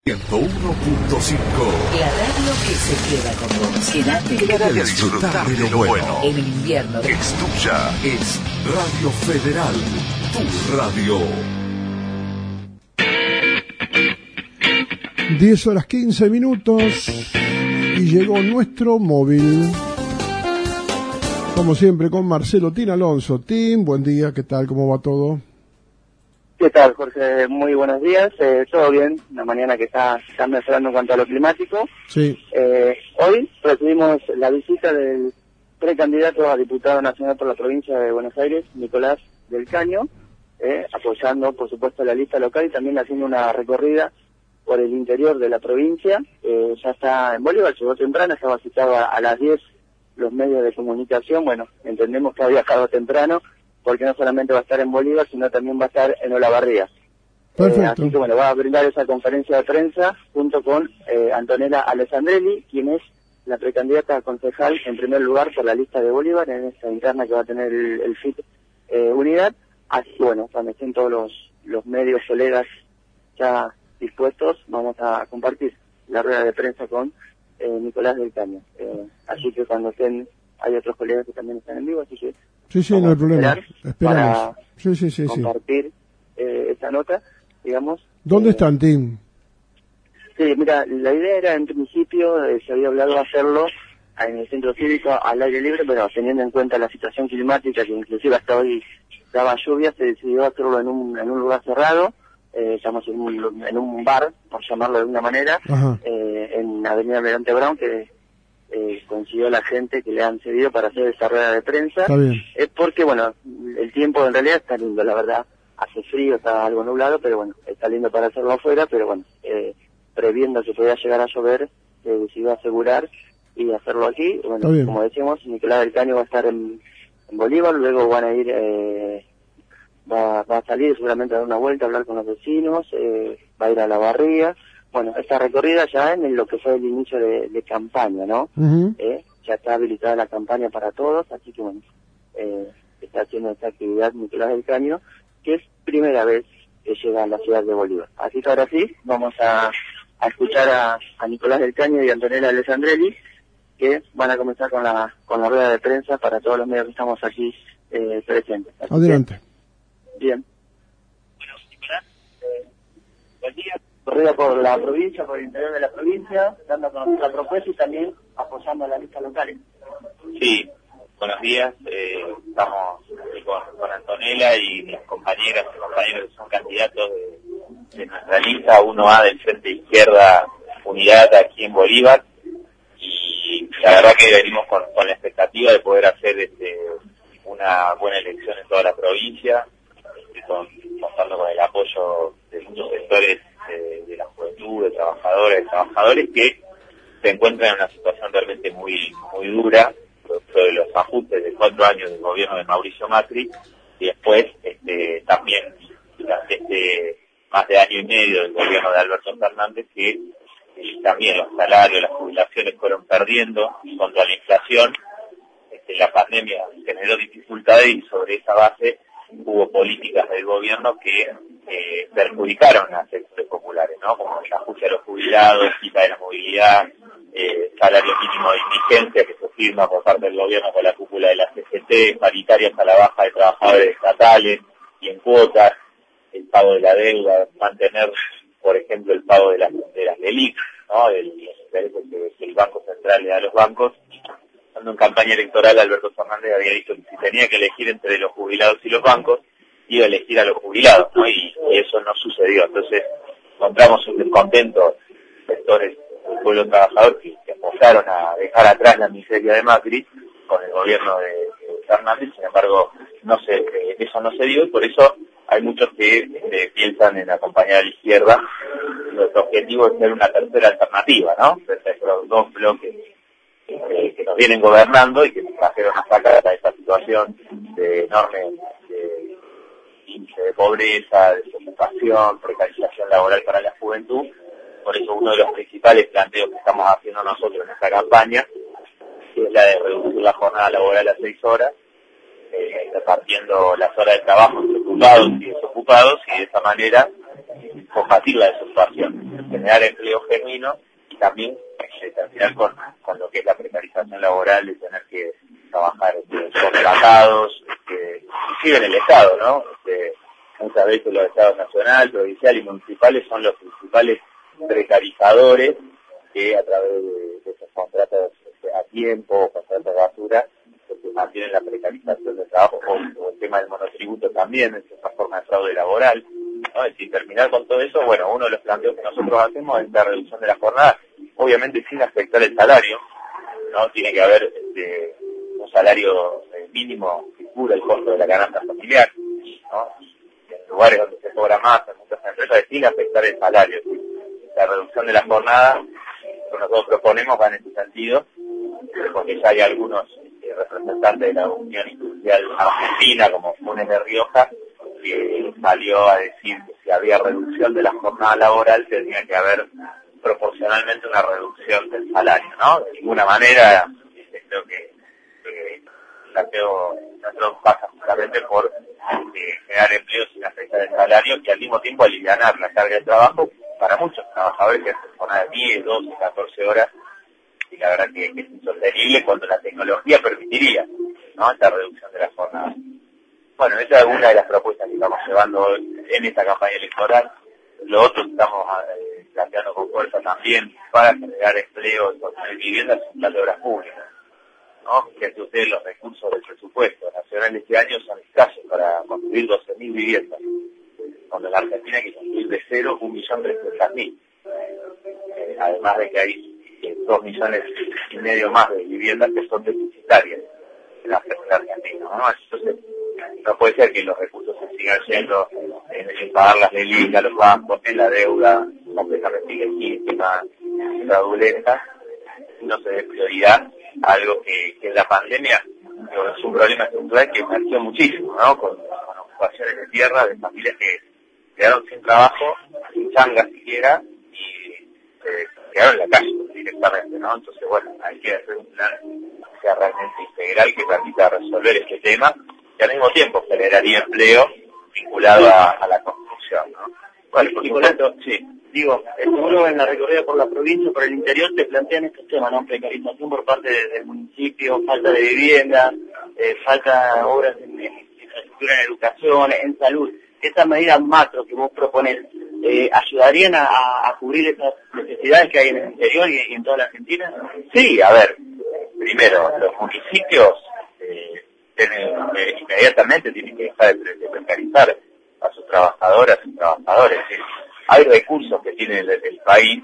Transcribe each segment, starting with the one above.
101.5. La radio que se queda con vos. Quédate a disfrutar de lo bueno. en el invierno. Es tuya. Es Radio Federal. Tu radio. 10:15 y llegó nuestro móvil. Como siempre con Marcelo Tin Alonso. Tin, buen día, ¿qué tal? ¿Cómo va todo? ¿Qué tal, Jorge? Muy buenos días. Todo bien, una mañana que está mejorando en cuanto a lo climático. Sí. Hoy recibimos la visita del precandidato a diputado nacional por la provincia de Buenos Aires, Nicolás del Caño, apoyando, por supuesto, la lista local y también haciendo una recorrida por el interior de la provincia. Ya está en Bolívar, llegó temprano, estaba citado a las 10 los medios de comunicación. Bueno, entendemos que ha viajado temprano, porque no solamente va a estar en Bolívar, sino también va a estar en Olavarría. Perfecto. Así que bueno, va a brindar esa conferencia de prensa junto con Antonella Alessandrelli, quien es la precandidata a concejal en primer lugar por la lista de Bolívar, en esta interna que va a tener el FIT Unidad. Así que bueno, cuando estén todos los medios, colegas ya dispuestos, vamos a compartir la rueda de prensa con Nicolás del Caño. Así que cuando estén, hay otros colegas que también están en vivo, así que Sí, no hay problema. Esperamos. Para Sí. compartir esta nota, digamos. ¿Dónde están, Tim? Sí, mira, la idea era en principio, se había hablado de hacerlo en el centro cívico al aire libre, pero teniendo en cuenta la situación climática, que inclusive hasta hoy daba lluvia, se decidió hacerlo en un lugar cerrado, estamos en un bar, por llamarlo de alguna manera, en Avenida Almirante Brown, que consiguió la gente que le han cedido para hacer esta rueda de prensa. Está bien. Porque, bueno, el tiempo en realidad está lindo, la verdad. Hace frío, está algo nublado, pero bueno, está lindo para hacerlo afuera, pero bueno, previendo que podía llegar a llover, se decidió asegurar y hacerlo aquí. Bueno, como decíamos, Nicolás del Caño va a estar en Bolívar, luego van a ir, va a salir seguramente a dar una vuelta, a hablar con los vecinos, va a ir a la barría. Bueno, esta recorrida ya en lo que fue el inicio de campaña, ¿no? Ya está habilitada la campaña para todos, así que bueno, está haciendo esta actividad Nicolás del Caño, que es primera vez que llega a la ciudad de Bolívar. Así que ahora sí, vamos a escuchar a Nicolás del Caño y a Antonella Alessandrelli, que van a comenzar con la rueda de prensa para todos los medios que estamos aquí presentes. Así Adelante. Bien. Bueno, Nicolás, buen día. Corrida por la provincia, por el interior de la provincia, dando a conocer la propuesta y también apoyando a las listas locales. Sí, buenos días. Estamos aquí con Antonella y mis compañeras y compañeros que son candidatos de nuestra lista 1A del Frente Izquierda Unidad aquí en Bolívar. Y la verdad que venimos con la expectativa de poder hacer una buena elección en toda la provincia, contando con el apoyo de muchos sectores de la juventud, de trabajadores que se encuentran en una situación realmente muy dura, producto de los ajustes de 4 años del gobierno de Mauricio Macri, y después también durante más de año y medio del gobierno de Alberto Fernández, que también los salarios, las jubilaciones fueron perdiendo contra la inflación. La pandemia generó dificultades y sobre esa base hubo políticas del gobierno que perjudicaron a sectores populares, ¿no? Como el ajuste a los jubilados, quita de la movilidad, salario mínimo de indigencia que se firma por parte del gobierno con la cúpula de la CGT, paritarias a la baja de trabajadores estatales y en cuotas, el pago de la deuda, mantener, por ejemplo, el pago de las LELIQ, ¿no? Los intereses que el Banco Central le da a los bancos. Cuando en campaña electoral Alberto Fernández había dicho que si tenía que elegir entre los jubilados y los bancos, iba a elegir a los jubilados, ¿no? Y eso no sucedió. Entonces encontramos un descontento sectores del pueblo trabajador que apoyaron a dejar atrás la miseria de Macri con el gobierno de Fernández. Sin embargo, eso no se dio, y por eso hay muchos que piensan en acompañar a la izquierda. Nuestro objetivo es ser una tercera alternativa, ¿no? Frente a estos dos bloques que nos vienen gobernando y que nos trajeron hasta acá, a esta situación de enorme índice de pobreza, desocupación, precarización laboral para la juventud. Por eso uno de los principales planteos que estamos haciendo nosotros en esta campaña es la de reducir la jornada laboral a 6 horas, repartiendo las horas de trabajo entre ocupados y desocupados, y de esa manera combatir la desocupación, generar empleo genuino y también terminar con lo que es la precarización laboral de tener que trabajar contratados, inclusive en el Estado, ¿no? Muchas veces los Estados nacional, provincial y municipales son los principales precarizadores que a través de esos contratos a tiempo o contratos de basura que mantienen la precarización del trabajo o el tema del monotributo también, es otra forma de fraude laboral, ¿no? Es decir, terminar con todo eso, bueno, uno de los planteos que nosotros hacemos es la reducción de la jornada, obviamente sin afectar el salario, ¿no? Tiene que haber un salario mínimo que cubra el costo de la canasta familiar, ¿no? En lugares donde se cobra más, en muchas empresas, sin afectar el salario. La reducción de la jornada que nosotros proponemos va en ese sentido, porque ya hay algunos representantes de la Unión Industrial Argentina, como Funes de Rioja, que salió a decir que si había reducción de la jornada laboral tenía que haber proporcionalmente una reducción del salario, ¿no? De ninguna manera, creo que el planteo nuestro pasa justamente por generar empleo sin afectar el salario y al mismo tiempo aliviar la carga de trabajo para muchos trabajadores que hacen jornada de 10, 12, 14 horas, y la verdad que es insostenible cuando la tecnología permitiría, ¿no?, esta reducción de la jornada. Bueno, esa es una de las propuestas que estamos llevando en esta campaña electoral. Lo otro que estamos planteando con fuerza también para generar empleo y construir viviendas es un plan de obras públicas, ¿no? Fíjense ustedes los recursos del presupuesto nacional de este año son escasos para construir 12.000 viviendas, cuando en la Argentina hay que construir de cero 1.300.000. Además de que hay 2,5 millones más de viviendas que son deficitarias en la Argentina, ¿no? Entonces, no puede ser que los recursos se sigan yendo en pagar las leyes a los bancos, en la deuda completamente ilegítima, fraudulenta, y no se dé prioridad a algo que en la pandemia es un problema estructural que emergió muchísimo, ¿no? Con ocupaciones de tierra de familias que quedaron sin trabajo, sin changa siquiera, y quedaron en la calle directamente, ¿no? Entonces, bueno, hay que hacer un plan que sea realmente integral, que permita resolver este tema, y al mismo tiempo generaría empleo vinculado a la construcción, ¿no? Bueno, por supuesto, sí. Digo, seguro en la recorrida por la provincia, por el interior, te plantean estos temas, ¿no? Precarización por parte del municipio, falta de vivienda, falta obras en infraestructura, en educación, en salud. Estas medidas macro que vos proponés, ¿ayudarían a cubrir esas necesidades que hay en el interior y en toda la Argentina? Sí, a ver, primero, los municipios inmediatamente tienen que dejar de precarizar a sus trabajadoras y trabajadores. Hay recursos que tiene el país,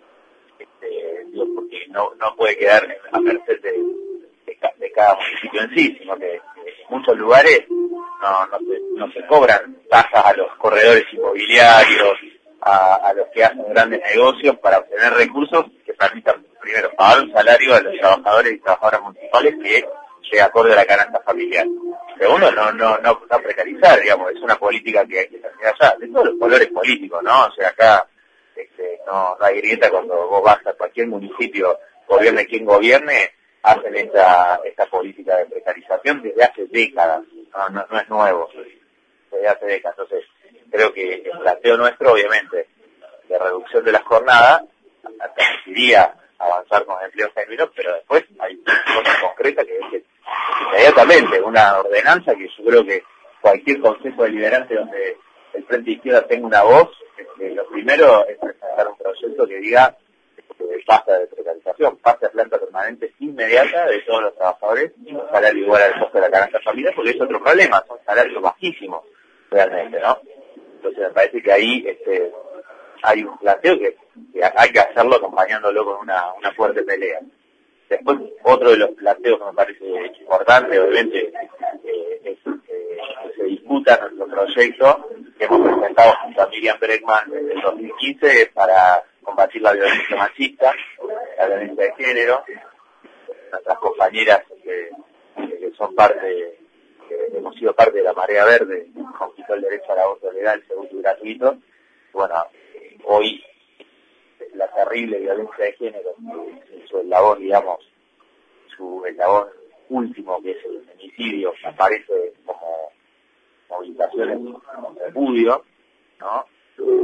porque no puede quedar a merced de cada municipio en sí, sino que en muchos lugares no se cobran tasas a los corredores inmobiliarios, a los que hacen grandes negocios para obtener recursos que permitan, primero, pagar un salario a los trabajadores y trabajadoras municipales que llegue acorde a la canasta familiar. Segundo, no precarizar, digamos, es una política que hay que terminar allá, de todos los colores políticos, ¿no? O sea, acá no hay grieta cuando vos vas a cualquier municipio, gobierne quien gobierne, hacen esta política de precarización desde hace décadas, no es nuevo, desde hace décadas. Entonces, creo que el planteo nuestro, obviamente, de reducción de la jornada, permitiría avanzar con empleos genuinos, pero después hay cosas concretas que es que inmediatamente una ordenanza que yo creo que cualquier consejo deliberante donde el Frente Izquierda tenga una voz, lo primero es presentar un proyecto que diga basta de precarización, pase a planta permanente inmediata de todos los trabajadores, un salario igual al costo de la canasta familiar, porque es otro problema, son salarios bajísimos realmente, ¿no? Entonces me parece que ahí hay un planteo que hay que hacerlo acompañándolo con una fuerte pelea. Después, otro de los planteos que me parece importante, obviamente, es que se discuta nuestro proyecto que hemos presentado junto a Miriam Bregman desde el 2015 para combatir la violencia machista, la violencia de género. Nuestras compañeras que son hemos sido parte de la Marea Verde, conquistó el derecho al aborto legal, seguro y gratuito. Bueno, hoy la terrible violencia de género, su eslabón, digamos, su eslabón último, que es el femicidio, aparece como movilizaciones de repudio, ¿no?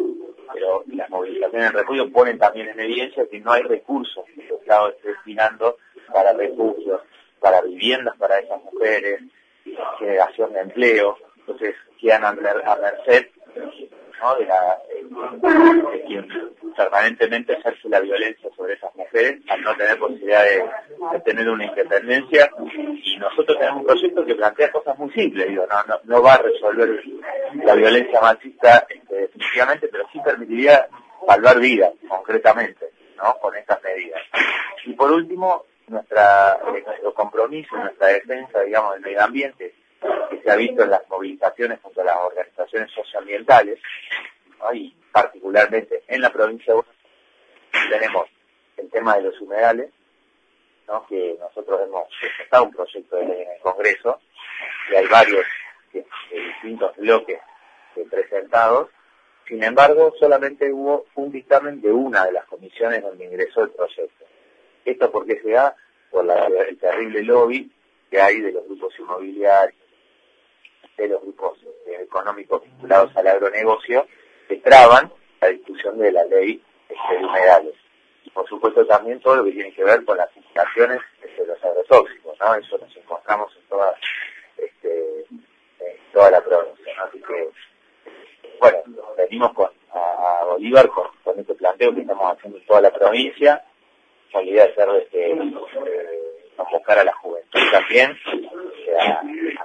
pero las movilizaciones en repudio ponen también en evidencia que no hay recursos que el Estado esté destinando para refugios, para viviendas para esas mujeres, generación de empleo. Entonces quedan a merced, ¿no?, de quien permanentemente ejerce la violencia sobre esas mujeres al no tener posibilidad de tener una independencia. Y nosotros tenemos un proyecto que plantea cosas muy simples, digo, no va a resolver la violencia machista definitivamente, pero sí permitiría salvar vidas concretamente, ¿no?, con estas medidas. Y por último, nuestro compromiso, nuestra defensa, digamos, del medio ambiente, que se ha visto en las movilizaciones junto a las organizaciones socioambientales, ¿no?, y particularmente en la provincia de Buenos Aires tenemos el tema de los humedales, ¿no?, que nosotros hemos presentado un proyecto de ley en el Congreso, y hay varios de distintos bloques presentados. Sin embargo, solamente hubo un dictamen de una de las comisiones donde ingresó el proyecto. Esto porque se da por el terrible lobby que hay de los grupos inmobiliarios, de los grupos económicos vinculados al agronegocio, que traban la discusión de la ley de humedales. Y por supuesto también todo lo que tiene que ver con las implicaciones de los agrotóxicos, ¿no? Eso nos encontramos en toda la provincia, ¿no? Así que, bueno, venimos a Bolívar con este planteo que estamos haciendo en toda la provincia, con la idea de hacer convocar a la juventud también, a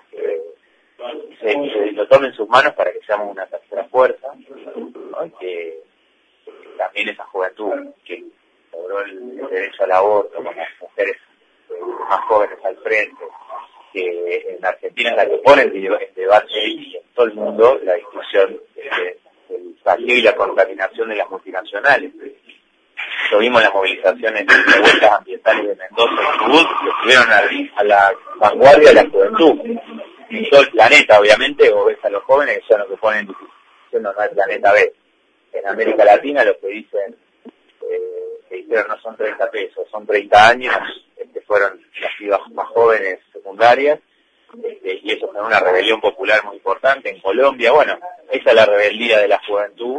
que se lo tome en sus manos para que seamos una tercera fuerza, ¿no? Y que también esa juventud que logró el derecho al aborto, con las mujeres más jóvenes al frente, que en Argentina es la que pone en debate y en todo el mundo la discusión del saqueo y la contaminación de las multinacionales. Lo vimos en las movilizaciones de vueltas ambientales de Mendoza y Chubut, que estuvieron a la vanguardia de la juventud. En todo el planeta, obviamente, o ves a los jóvenes que son los que ponen discusión no el planeta B. En América Latina los que dicen que dijeron no son 30 pesos, son 30 años, fueron las pibas más jóvenes secundarias, y eso fue una rebelión popular muy importante en Colombia. Bueno, esa es la rebeldía de la juventud,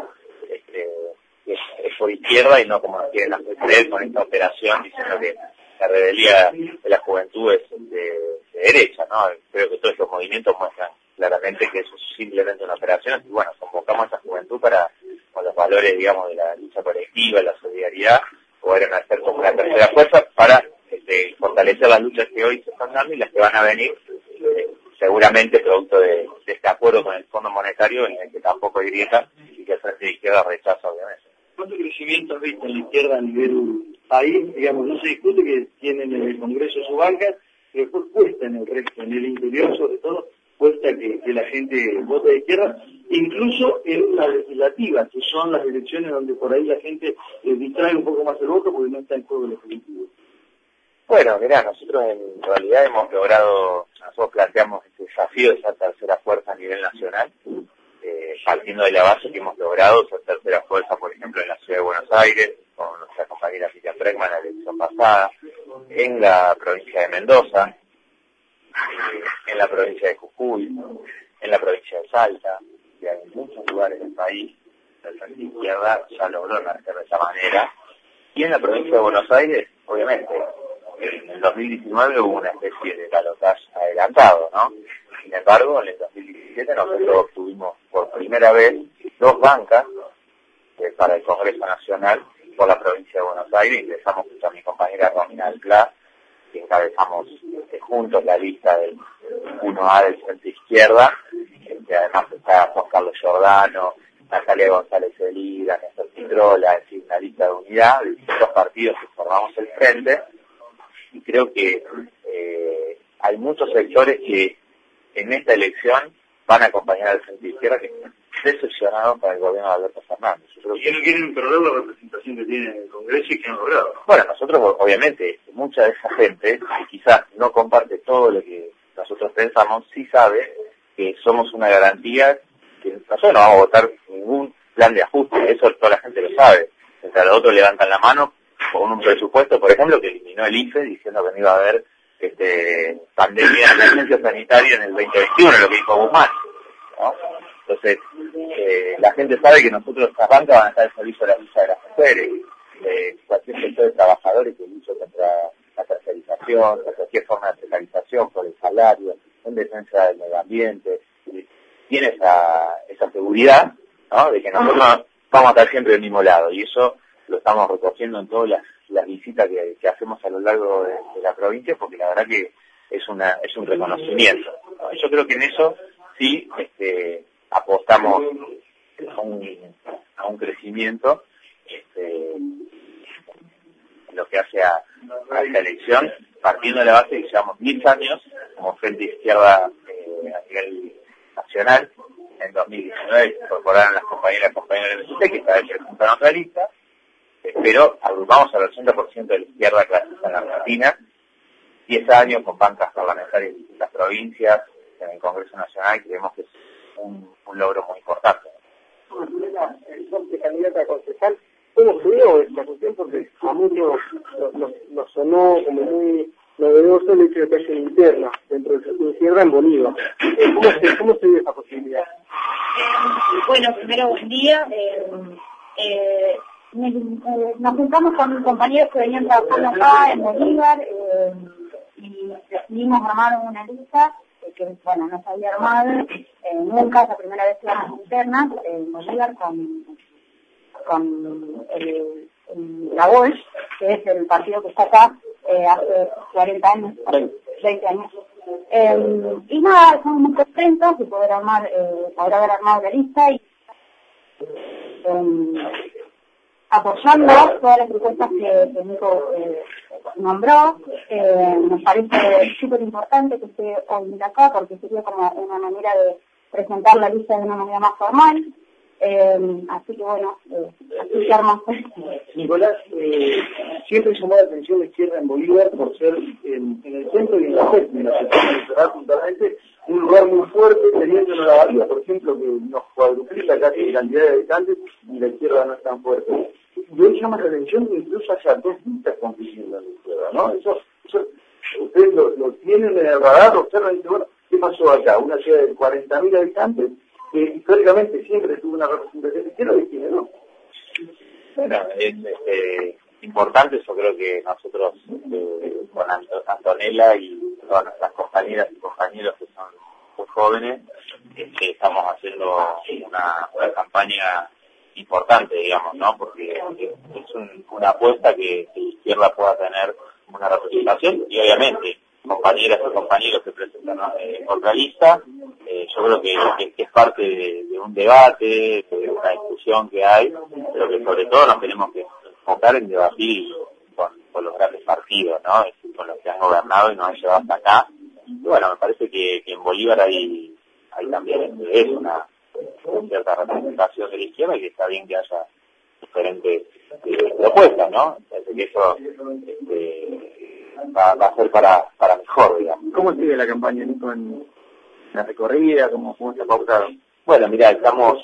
es por izquierda y no como nos quieren hacer creer con esta operación diciendo que la rebeldía de la juventud es de derecha, ¿no? Creo que todos estos movimientos muestran claramente que eso es simplemente una operación, y bueno, convocamos a esa juventud para, con los valores, digamos, de la lucha colectiva, la solidaridad, poder hacer como una tercera fuerza para fortalecer las luchas que hoy se están dando y las que van a venir, seguramente producto de este acuerdo con el Fondo Monetario, en el que tampoco hay grieta y que el Frente de Izquierda rechaza, obviamente. ¿Cuánto crecimiento has visto en la izquierda a nivel país? Digamos, no se discute que tienen en el Congreso sus bancas, pero después cuesta en el resto, en el interior sobre todo, cuesta que la gente vote de izquierda, incluso en las legislativas, que son las elecciones donde por ahí la gente distrae un poco más el voto porque no está en juego el ejecutivo. Bueno, mirá, nosotros en realidad nosotros planteamos este desafío de esa tercera fuerza a nivel nacional, partiendo de la base que hemos logrado ser tercera fuerza, por ejemplo, en la ciudad de Buenos Aires, con nuestra compañera Miriam Bregman en la elección pasada, en la provincia de Mendoza, en la provincia de Jujuy, en la provincia de Salta, y en muchos lugares del país, el Frente de Izquierda ya logró nacer de esa manera, y en la provincia de Buenos Aires, obviamente, en el 2019 hubo una especie de balotaje adelantado, ¿no? Sin embargo, en el 2017 nosotros obtuvimos por primera vez 2 bancas para el Congreso Nacional por la provincia de Buenos Aires. Ingresamos junto a mi compañera Romina del Pla, que encabezamos juntos la lista del 1A del Frente Izquierda, que además está Juan Carlos Giordano, Natalia González Elida, Néstor Pitrola, es decir, una lista de unidad de distintos partidos que formamos el Frente. Y creo que hay muchos sectores que en esta elección van a acompañar al Frente de Izquierda, que están decepcionados con el gobierno de Alberto Fernández. Y que no quieren perder la representación que tiene el Congreso y que han logrado. Bueno, nosotros, obviamente, mucha de esa gente, que quizás no comparte todo lo que nosotros pensamos, sí sabe que somos una garantía, que nosotros no vamos a votar ningún plan de ajuste, eso toda la gente lo sabe. Mientras los otros levantan la mano con un presupuesto, por ejemplo, que eliminó el IFE diciendo que no iba a haber pandemia de emergencia sanitaria en el 2021, lo que dijo Guzmán, ¿no? Entonces, la gente sabe que nosotros esta banca van a estar al servicio de la lucha de las mujeres, de cualquier sector de trabajadores que lucha contra la tercerización, cualquier forma de precarización por el salario, en defensa del medio ambiente. Tiene esa seguridad, ¿no?, de que nosotros vamos a estar siempre del mismo lado, y eso lo estamos recogiendo en todas las visitas que hacemos a lo largo de la provincia, porque la verdad que es un reconocimiento, ¿no? Yo creo que en eso sí apostamos a un crecimiento en lo que hace a esta elección, partiendo de la base que llevamos 10 años como Frente Izquierda a nivel nacional. En 2019 se incorporaron las compañeras del MST, que esta vez presentan otra lista, pero agrupamos al 80% de la izquierda clasista en la Argentina, 10 años con bancas parlamentarias en distintas provincias, en el Congreso Nacional, y creemos que es un logro muy importante. De candidata a concejal, ¿cómo se dio esta cuestión? Porque a muchos nos sonó como muy novedoso el hecho de que haya una interna dentro del sector de izquierda en Bolívar. ¿Cómo se dio esa posibilidad? Bueno, primero buen día. Nos juntamos con compañeros que venían trabajando acá en Bolívar y decidimos armar una lista que, bueno, no se había armado nunca. Es la primera vez que vamos internas en Bolívar con la Walsh, que es el partido que está acá hace 40 años, 20 años. Y nada, estamos muy contentos de poder haber armado la lista y apoyando todas las propuestas que Nico nombró. Nos parece súper importante que esté hoy acá, porque sería como una manera de presentar la lista de una manera más formal. Así que bueno, así que armamos. Nicolás, siempre llamó la atención la izquierda en Bolívar por ser en el centro y en la sección puntualmente un lugar muy fuerte, teniendo en la Bahía, por ejemplo, que nos cuadruplica casi la cantidad de habitantes, y la izquierda no es tan fuerte. Y hoy llama la atención que incluso haya dos listas compitiendo en la izquierda, ¿no? Eso ustedes lo tienen en el radar, observan y dicen, bueno, ¿qué pasó acá? Una ciudad de 40.000 habitantes, que históricamente siempre tuvo una representación izquierda, y tiene no. Bueno, es importante. Yo creo que nosotros con Antonella y todas nuestras compañeras y compañeros que son muy jóvenes, estamos haciendo una campaña importante, digamos, ¿no? Porque es una apuesta que la izquierda pueda tener una representación, y obviamente compañeras y compañeros que presentan otra lista. Yo creo que es parte de un debate, de una discusión que hay, pero que sobre todo nos tenemos que enfocar en debatir con los grandes partidos, ¿no? Es decir, con los que han gobernado y nos han llevado hasta acá. Y bueno, me parece que en Bolívar hay también una cierta representación de la izquierda, y que está bien que haya diferentes propuestas, ¿no? Parece que eso va a ser para mejor, digamos. ¿Cómo sigue la campaña, Nico, en la recorrida? ¿Cómo está pautado? Bueno, mira, estamos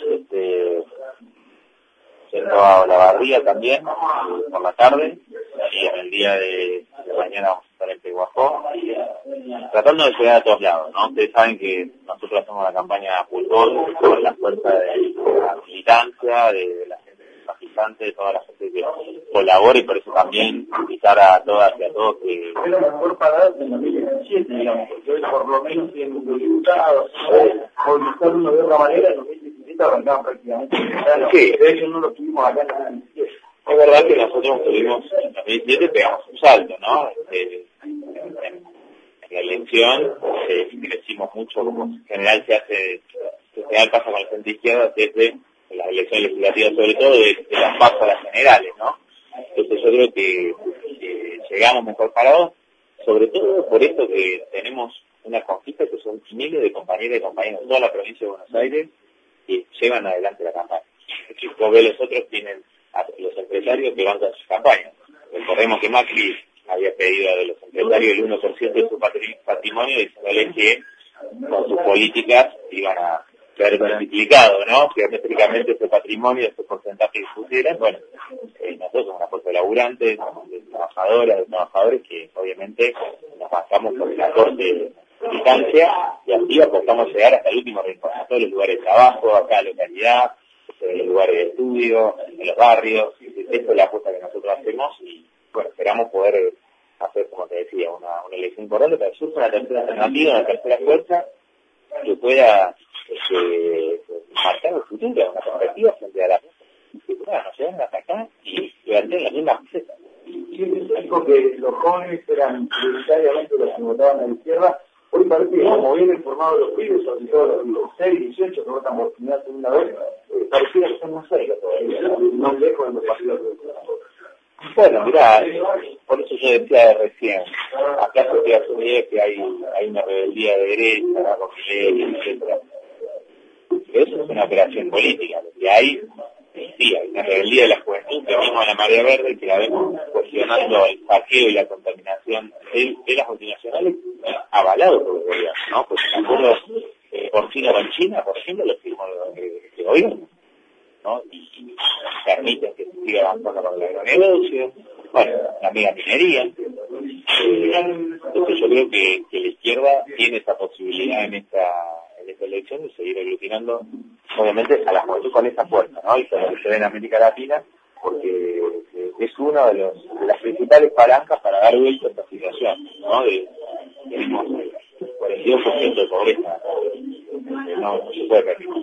yendo a Olavarría también por la tarde, y en el día de mañana vamos a estar en Pehuajó, tratando de llegar a todos lados, ¿no? Ustedes saben que nosotros hacemos la campaña Pulgón con la fuerza de la militancia, de la gente simpatizante, de toda la gente que colabora, y por eso también invitar a todas y a todos que... Es lo mejor para en 2017, digamos, porque hoy por lo menos tienen un diputado, o buscar uno de otra manera, en 2017 arrancamos prácticamente. Sí. De hecho no lo tuvimos acá en 2017. Es verdad que nosotros tuvimos, en 2017 pegamos un salto, ¿no? En la elección crecimos mucho, como en general pasa con la gente izquierda desde las elecciones legislativas, sobre todo de las pasos a las generales, ¿no? Entonces yo creo que llegamos mejor parados, sobre todo por esto que tenemos una conquista, que son miles de compañeras y compañeros de toda la provincia de Buenos Aires que llevan adelante la campaña. Vos ves, los otros tienen a los empresarios que bancan sus campañas. Recordemos que Macri había pedido de los empresarios el 1% de su patrimonio, diciéndole que con sus políticas iban a ser multiplicado, ¿no? Geométricamente ese patrimonio, ese porcentaje que pusieran. Bueno, nosotros somos una fuerza de laburantes, de trabajadoras, de trabajadores, que obviamente nos bancamos por el aporte distancia, y así apostamos a llegar hasta el último rincón, a todos los lugares de trabajo, a cada localidad, en los lugares de estudio, en los barrios. Esa es la apuesta que nosotros hacemos y bueno, esperamos poder hacer, como te decía, una elección importante para que surja una tercera alternativa, una tercera fuerza que pueda marcar el futuro, una perspectiva frente a la que nos lleven hasta acá y levanten las mismas recetas. Siempre se dijo que los jóvenes eran prioritariamente los que votaban a la izquierda. Hoy parece que como vienen formados los pibes, sobre todo los 6, 18 que votan por primera segunda vez, parecía que son más cerca todavía, más lejos de los partidos. Bueno, mirá, por eso yo decía recién, acá se queda asumir que hay una rebeldía de derecha, con Milei, etcétera. Eso es una operación política, lo que hay, sí, hay una rebeldía de la juventud, que vemos a la Marea Verde, que la vemos cuestionando el saqueo y la contaminación de las multinacionales, avalados por el gobierno, ¿no? Pues el acuerdo porcino con China, por ejemplo, lo firmó el gobierno, ¿no? Y permiten que se siga avanzando con el agronegocio, bueno, también la minería. Entonces yo creo que la izquierda tiene esa posibilidad en esta elección de seguir aglutinando, obviamente, a la juventud con esa fuerza, ¿no? Y con lo que se ve en América Latina, porque es una de las principales palancas para dar vuelta a esta situación, ¿no? Tenemos 42% de pobreza, no se puede permitir.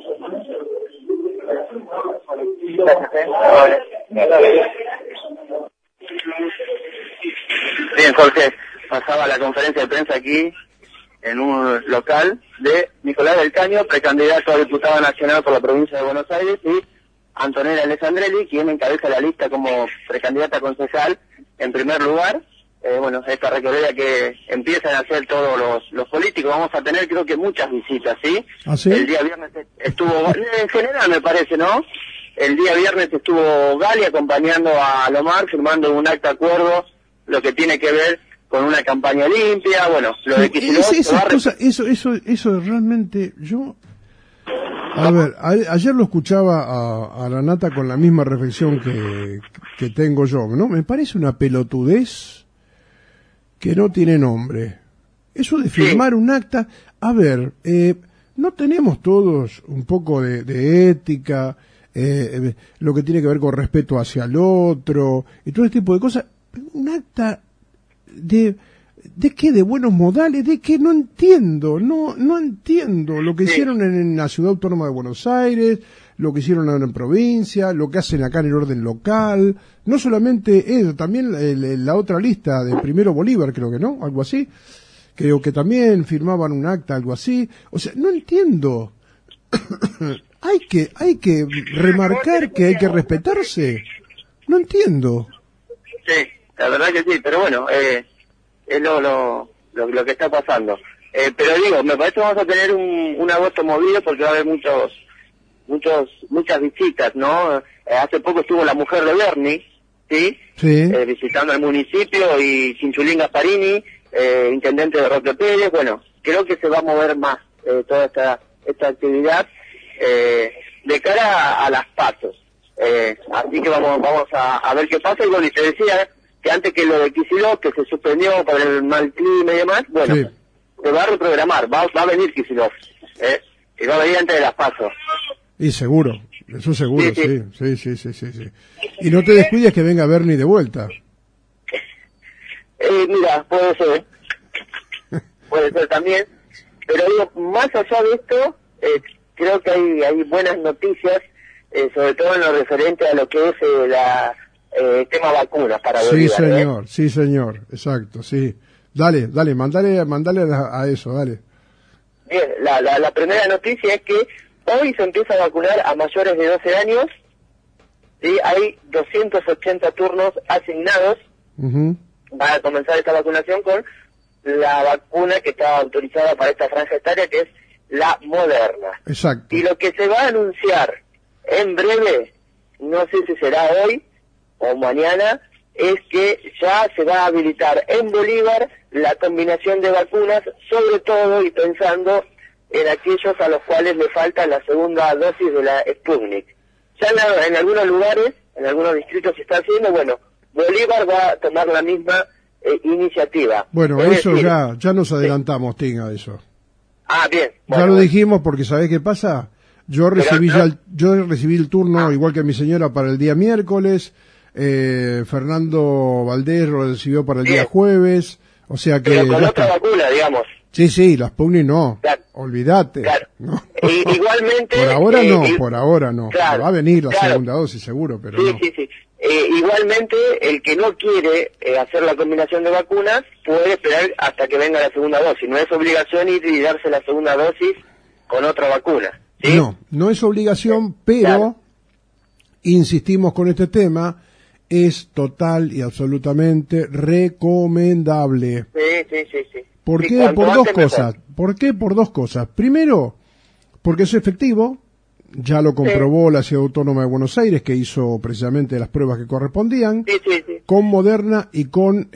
Bien, Jorge, pasaba la conferencia de prensa aquí en un local de Nicolás del Caño, precandidato a diputado nacional por la provincia de Buenos Aires, y Antonella Alessandrelli, quien encabeza la lista como precandidata concejal en primer lugar. Bueno, esta recorrida que empiezan a hacer todos los políticos. Vamos a tener, creo que, muchas visitas, ¿sí? ¿Ah, sí? El día viernes estuvo, en general me parece, ¿no? El día viernes estuvo Gali acompañando a Lomar, firmando un acta de acuerdo, lo que tiene que ver con una campaña limpia. Bueno, lo de Kicillof... Eso realmente, yo... A ver, ayer lo escuchaba a la Nata con la misma reflexión que tengo yo, ¿no? Me parece una pelotudez que no tiene nombre. Eso de firmar un acta, a ver, no tenemos todos un poco de ética, lo que tiene que ver con respeto hacia el otro, y todo ese tipo de cosas. Un acta ¿de qué? ¿De buenos modales? ¿De qué? No entiendo, no entiendo lo que hicieron en la Ciudad Autónoma de Buenos Aires, lo que hicieron en provincia, lo que hacen acá en el orden local, no solamente eso, también la otra lista de Primero Bolívar, creo que no, algo así, creo que también firmaban un acta, algo así, o sea, no entiendo. hay que remarcar que hay que respetarse, no entiendo. Sí, la verdad que sí, pero bueno, es lo que está pasando. Pero digo, me parece que vamos a tener un agosto movido porque va a haber muchas visitas, ¿no? Hace poco estuvo la mujer de Berni, ¿sí? Visitando el municipio, y Chinchulín Gasparini, intendente de Roque Pérez. Bueno, creo que se va a mover más toda esta actividad de cara a las pasos. Así que vamos a ver qué pasa. Y bueno, y te decía que antes que lo de Kicillof, que se suspendió por el mal clima y demás, bueno, se va a reprogramar, va a venir Kicillof, y va a venir antes de las pasos. Y seguro, eso seguro, sí. Y no te descuides que venga Bernie de vuelta. Mira, puede ser también, pero digo, más allá de esto, creo que hay buenas noticias, sobre todo en lo referente a lo que es tema vacunas para Bolívar. Sí, señor, exacto, sí. Dale, mandale a eso, dale. Bien, la primera noticia es que hoy se empieza a vacunar a mayores de 12 años, ¿sí? Hay 280 turnos asignados. Va a comenzar esta vacunación con la vacuna que está autorizada para esta franja etaria, que es la Moderna. Exacto. Y lo que se va a anunciar en breve, no sé si será hoy o mañana, es que ya se va a habilitar en Bolívar la combinación de vacunas, sobre todo y pensando en aquellos a los cuales le falta la segunda dosis de la Sputnik. Ya en algunos lugares, en algunos distritos se está haciendo. Bueno, Bolívar va a tomar la misma iniciativa. Bueno, Es eso decir, ya nos adelantamos, Tim, a eso. bien. Ya lo dijimos porque ¿sabés qué pasa? Yo recibí el turno, igual que mi señora, para el día miércoles. Fernando Valdés lo recibió para el día jueves. O sea que... Pero con otra vacuna, digamos. Sí, las Sputnik no. Claro. Olvídate. Claro. No. Igualmente... por ahora no. Claro, Va a venir la claro. segunda dosis seguro, pero no. Sí. Igualmente, el que no quiere hacer la combinación de vacunas puede esperar hasta que venga la segunda dosis. No es obligación ir y darse la segunda dosis con otra vacuna. ¿Sí? No es obligación, pero Claro. insistimos con este tema, es total y absolutamente recomendable. Sí. ¿Por Sí, qué? cuanto Por dos antes mejor. cosas. ¿Por qué? Por dos cosas. Primero, porque es efectivo. Ya lo comprobó la Ciudad Autónoma de Buenos Aires, que hizo precisamente las pruebas que correspondían, Sí. con Moderna y con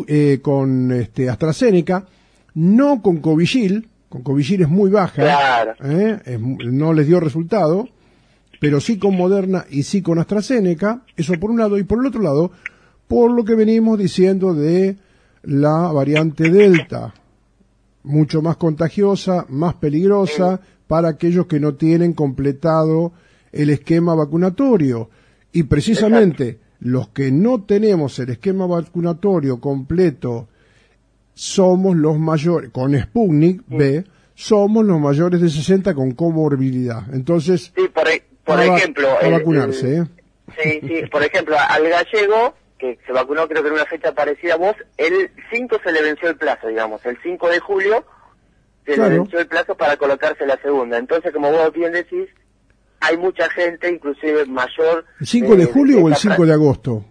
AstraZeneca, no con Covishield. Con Covishield es muy baja, Claro. no les dio resultado, pero sí con Moderna y sí con AstraZeneca. Eso por un lado, y por el otro lado, por lo que venimos diciendo de la variante Delta, mucho más contagiosa, más peligrosa para aquellos que no tienen completado el esquema vacunatorio. Y precisamente los que no tenemos el esquema vacunatorio completo somos los mayores, con Sputnik B, somos los mayores de 60 con comorbilidad. Entonces, Sí, por ejemplo... a vacunarse, Sí, por ejemplo, al gallego, que se vacunó creo que en una fecha parecida a vos, el 5 se le venció el plazo, digamos, el 5 de julio se Claro. le venció el plazo para colocarse la segunda. Entonces, como vos bien decís, hay mucha gente, inclusive mayor... ¿El 5 de julio o el 5 de agosto?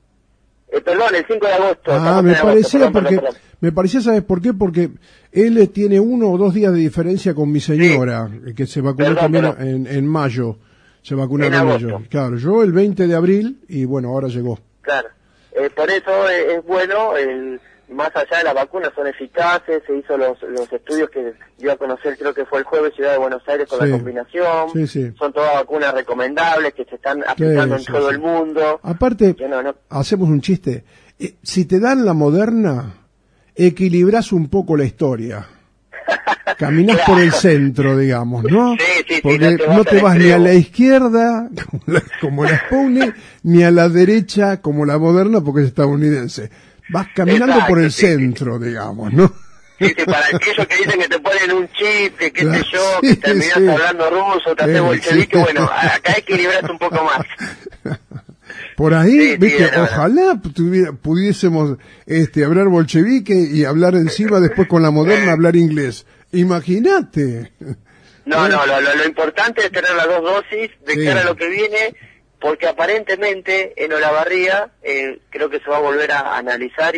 Perdón, el 5 de agosto. Ah, estamos me en agosto, parecía perdón. me parecía, ¿sabes por qué? Porque él tiene 1 o 2 días de diferencia con mi señora, que se vacunó Perdón, también en mayo. Se vacunaron En agosto. ellos. Claro, yo el 20 de abril y bueno, ahora llegó. Claro. Por eso es bueno, más allá de las vacunas, son eficaces. Se hizo los estudios que dio a conocer, creo que fue el jueves, Ciudad de Buenos Aires, con Sí. la combinación. Sí. Son todas vacunas recomendables que se están aplicando en todo el mundo. Aparte, Que no. hacemos un chiste. Si te dan la Moderna, equilibrás un poco la historia. Caminás por el centro, digamos, ¿no? Sí, Porque no te vas al ni a extremo. la izquierda, como la Sputnik, ni a la derecha, como la Moderna, porque es estadounidense. Vas caminando Exacto, por el sí. centro, digamos, ¿no? Sí, para aquellos que dicen que te ponen un chip, que qué Claro, sé yo, sí, que terminás sí. hablando ruso, te haces Sí, bolchevique, sí. bueno, acá equilibrás un poco más. Por ahí, Sí, viste, no. ojalá pudiésemos hablar bolchevique y hablar encima después con la Moderna hablar inglés. Imagínate. No, lo importante es tener las 2 dosis de Sí. cara a lo que viene, porque aparentemente en Olavarría creo que se va a volver a analizar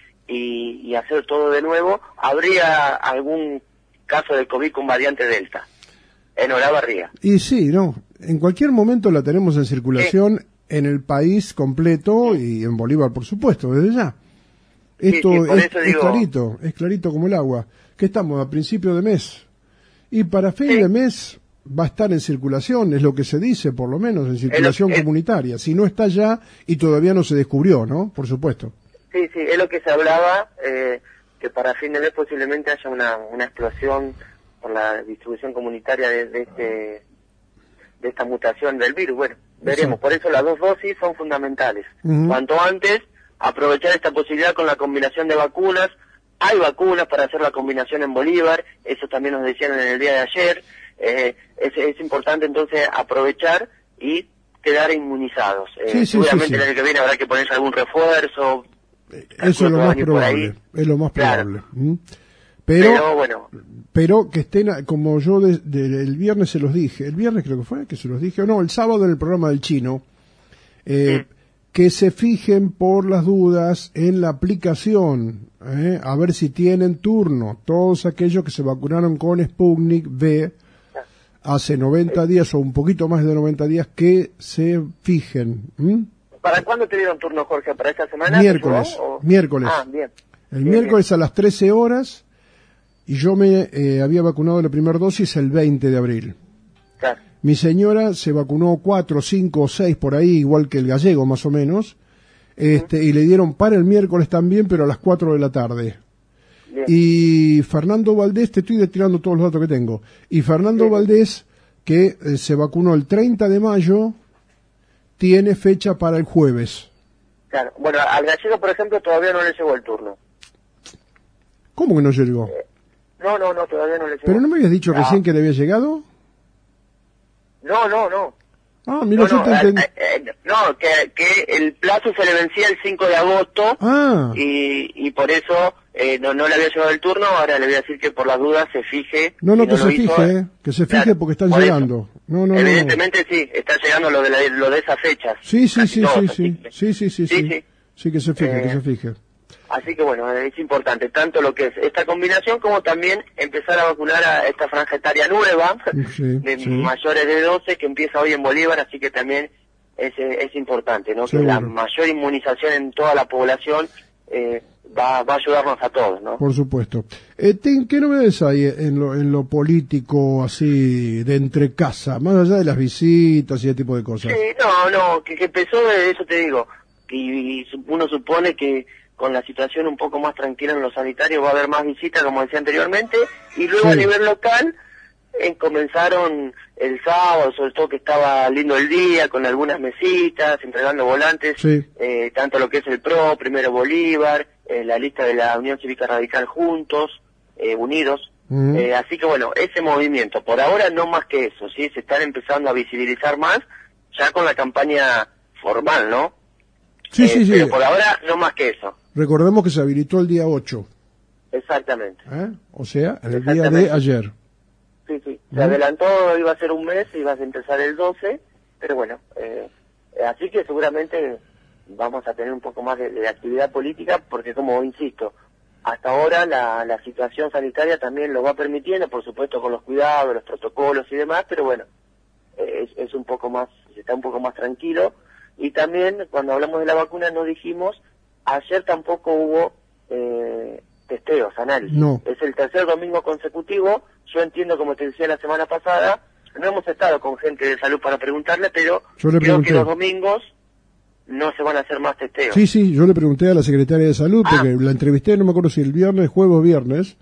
y hacer todo de nuevo. Habría algún caso de COVID con variante Delta en Olavarría. Y sí, no, en cualquier momento la tenemos en circulación en el país completo y en Bolívar, por supuesto, desde ya. Esto sí, por es, eso digo- es clarito como el agua. Que estamos a principio de mes. Y para fin Sí. de mes va a estar en circulación, es lo que se dice, por lo menos, en circulación comunitaria. Si no está ya y todavía no se descubrió, ¿no? Por supuesto. Sí, es lo que se hablaba, que para fin de mes posiblemente haya una explosión por la distribución comunitaria de esta mutación del virus. Bueno, veremos. Exacto. Por eso las 2 dosis son fundamentales. Ujú. Cuanto antes, aprovechar esta posibilidad con la combinación de vacunas. Hay vacunas para hacer la combinación en Bolívar, eso también nos decían en el día de ayer. Es importante entonces aprovechar y quedar inmunizados. Sí, seguramente el año que viene habrá que ponerse algún refuerzo. Eso es lo más venir por ahí. probable. Es lo más Claro. probable. ¿Mm? Pero bueno, Pero que estén, como yo el viernes se los dije, el viernes creo que fue que se los dije, o no, el sábado en el programa del Chino, que se fijen por las dudas en la aplicación, a ver si tienen turno, todos aquellos que se vacunaron con Sputnik V hace 90 días o un poquito más de 90 días, que se fijen. ¿para cuándo te dieron turno, Jorge? ¿Para esta semana? Miércoles, ¿O? miércoles. Ah, bien. El Bien, miércoles a las 13 horas, y yo me había vacunado la primera dosis el 20 de abril. Claro. Mi señora se vacunó 4, 5 o 6 por ahí, igual que el gallego más o menos, y le dieron para el miércoles también, pero a las 4 de la tarde. Bien. Y Fernando Valdés, te estoy tirando todos los datos que tengo, y Fernando Valdés, que se vacunó el 30 de mayo, tiene fecha para el jueves. Claro. Bueno, al gallego, por ejemplo, todavía no le llegó el turno. ¿Cómo que no llegó? No, todavía no le llegó. ¿Pero no me habías dicho recién que le había llegado? No. Ah, mira, yo te entendí. No, que el plazo se le vencía el 5 de agosto y por eso no le había llegado el turno. Ahora le voy a decir que por las dudas se fije. Que se fije claro, porque están por llegando. No. Evidentemente sí, está llegando lo de esas fechas. Sí, que se fije. Así que bueno, es importante tanto lo que es esta combinación como también empezar a vacunar a esta franja etaria nueva de mayores de 12 que empieza hoy en Bolívar, así que también es importante, ¿no? Seguro. Que la mayor inmunización en toda la población va a ayudarnos a todos, ¿no? Por supuesto. ¿Qué novedades hay en lo político así de entre casa, más allá de las visitas y ese tipo de cosas? Sí, que empezó de eso te digo, y uno supone que con la situación un poco más tranquila en lo sanitario va a haber más visitas, como decía anteriormente, y luego a nivel local comenzaron el sábado, sobre todo que estaba lindo el día, con algunas mesitas, entregando volantes, tanto lo que es el PRO, Primero Bolívar, la lista de la Unión Cívica Radical Juntos, Unidos, así que bueno, ese movimiento, por ahora no más que eso, ¿sí? Se están empezando a visibilizar más, ya con la campaña formal, ¿no? Pero por ahora no más que eso. Recordemos que se habilitó el día 8. Exactamente. O sea, el día de ayer. Sí. Se adelantó, iba a ser un mes, iba a empezar el 12, pero bueno, así que seguramente vamos a tener un poco más de actividad política, porque como insisto, hasta ahora la situación sanitaria también lo va permitiendo, por supuesto con los cuidados, los protocolos y demás, pero bueno, es un poco más, se está un poco más tranquilo. Y también, cuando hablamos de la vacuna, no dijimos, ayer tampoco hubo testeos, análisis. No. Es el tercer domingo consecutivo. Yo entiendo, como te decía la semana pasada, no hemos estado con gente de salud para preguntarle, pero creo que los domingos no se van a hacer más testeos. Sí, yo le pregunté a la secretaria de salud, porque la entrevisté, no me acuerdo si el viernes, jueves o viernes,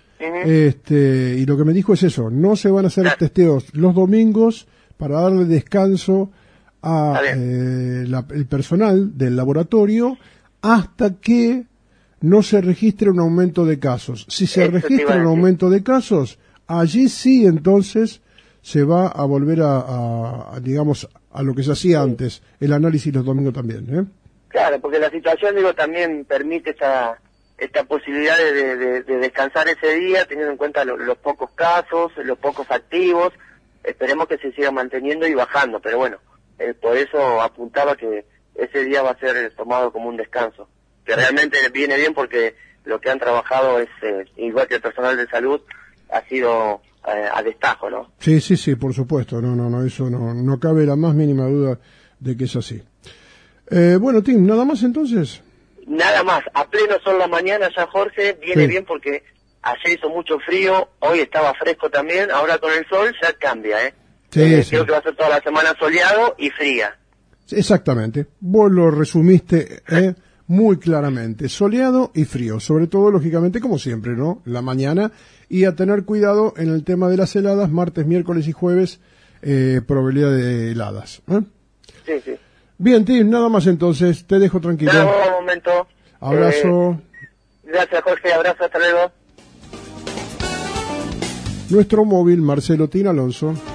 y lo que me dijo es eso, no se van a hacer testeos los domingos para darle descanso a el personal del laboratorio hasta que no se registre un aumento de casos. Si se registra un aumento de casos, allí sí entonces se va a volver a digamos, a lo que se hacía antes, el análisis los domingos también, Claro, porque la situación, también permite esta posibilidad de descansar ese día, teniendo en cuenta los pocos casos, los pocos activos. Esperemos que se siga manteniendo y bajando, pero bueno, por eso apuntaba que ese día va a ser tomado como un descanso, que realmente viene bien porque lo que han trabajado es, igual que el personal de salud, ha sido a destajo, ¿no? Sí, por supuesto, no, eso no cabe la más mínima duda de que es así. Bueno, Tim, ¿nada más entonces? Nada más, a pleno sol la mañana ya, Jorge, viene bien porque ayer hizo mucho frío, hoy estaba fresco también, ahora con el sol ya cambia, creo que va a ser toda la semana soleado y fría. Exactamente, vos lo resumiste muy claramente, soleado y frío, sobre todo lógicamente como siempre, ¿no? La mañana, y a tener cuidado en el tema de las heladas, martes, miércoles y jueves, probabilidad de heladas. Sí. Bien, Tim, nada más entonces, te dejo tranquilo. Un momento. Abrazo. Gracias, Jorge, abrazo, hasta luego. Nuestro móvil, Marcelo Tin Alonso.